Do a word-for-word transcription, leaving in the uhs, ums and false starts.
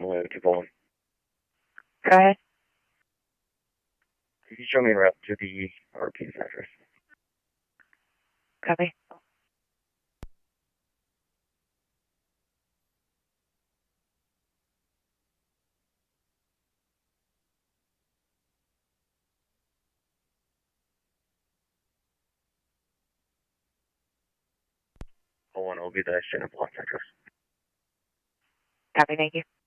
Uh, two one. Go ahead. Could you show me a route to the R P's address? Copy. Oh one will be the Shannon Block address. Copy, thank you.